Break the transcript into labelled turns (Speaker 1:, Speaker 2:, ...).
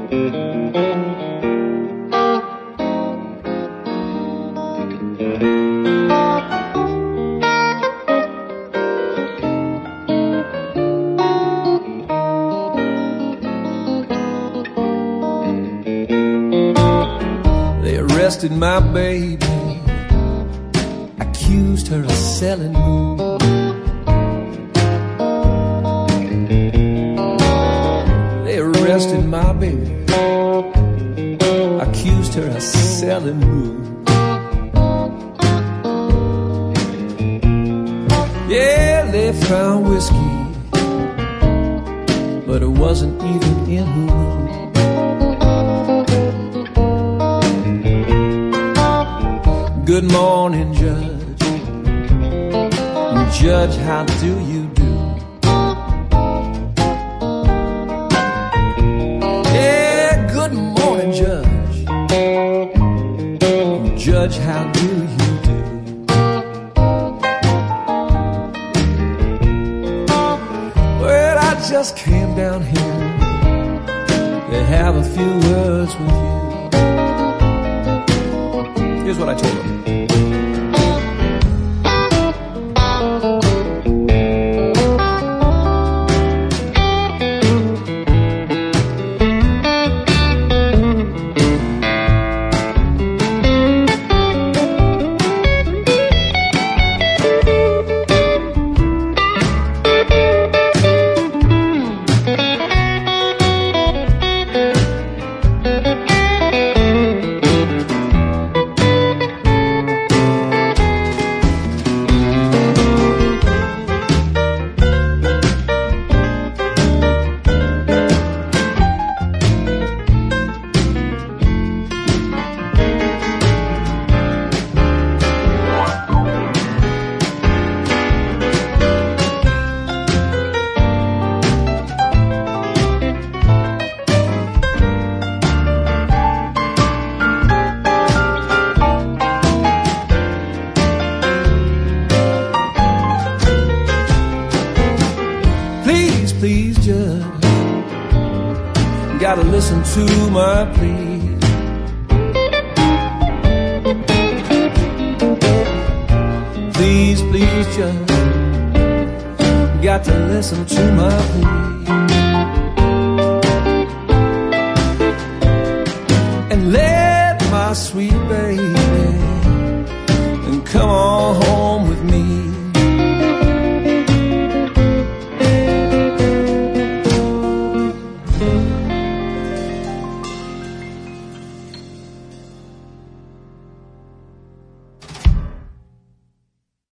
Speaker 1: Arrested my baby, accused her of selling moon. They arrested my baby, accused her of selling moon. Yeah, they found whiskey, but it wasn't even in her room. Good morning, Judge. Judge, how do you do? Yeah, good morning, Judge. Judge, how do you do? Well, I just came down here to have a few words with you. Here's what I told him. Please, Judge, gotta listen to my plea. Please, please, Judge, got to listen to my plea. And let my sweet